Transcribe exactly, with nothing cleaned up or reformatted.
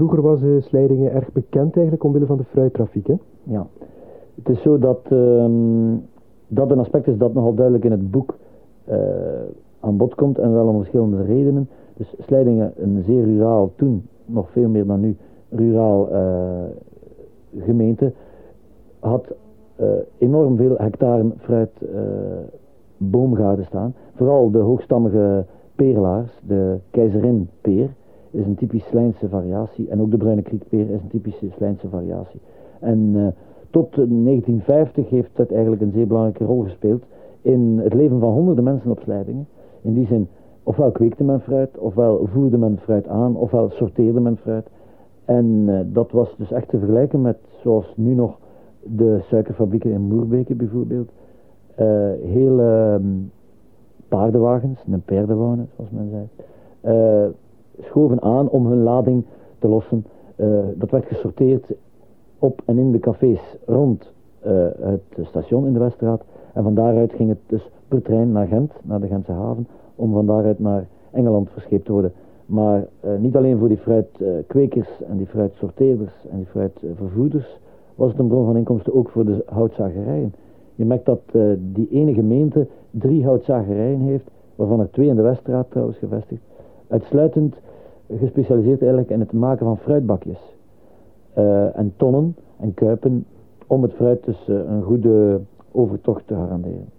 vroeger was uh, Slijdingen erg bekend eigenlijk omwille van de fruittrafiek, hè? Ja, het is zo dat um, dat een aspect is dat nogal duidelijk in het boek uh, aan bod komt en wel om verschillende redenen. Dus Slijdingen, een zeer ruraal, toen nog veel meer dan nu, ruraal uh, gemeente, had uh, enorm veel hectaren fruit uh, boomgaarden staan. Vooral de hoogstammige perelaars, de keizerin-peer is een typisch Slijnse variatie en ook de bruine kriekpeer is een typische Slijnse variatie. En uh, tot negentien vijftig heeft dat eigenlijk een zeer belangrijke rol gespeeld in het leven van honderden mensen op Slijdingen. In die zin, ofwel kweekte men fruit, ofwel voerde men fruit aan, ofwel sorteerde men fruit. En uh, dat was dus echt te vergelijken met, zoals nu nog, de suikerfabrieken in Moerbeke bijvoorbeeld. Uh, hele um, paardenwagens, een paardenwagen zoals men zei, uh, schoven aan om hun lading te lossen. Uh, dat werd gesorteerd op en in de cafés rond uh, het station in de Weststraat. En van daaruit ging het dus per trein naar Gent, naar de Gentse haven, om van daaruit naar Engeland verscheept te worden. Maar uh, niet alleen voor die fruitkwekers en die fruitsorteerders en die fruitvervoerders was het een bron van inkomsten, ook voor de houtzagerijen. Je merkt dat uh, die ene gemeente drie houtzagerijen heeft, waarvan er twee in de Weststraat trouwens gevestigd, uitsluitend gespecialiseerd eigenlijk in het maken van fruitbakjes. Uh, en tonnen en kuipen om het fruit dus uh, een goede overtocht te garanderen.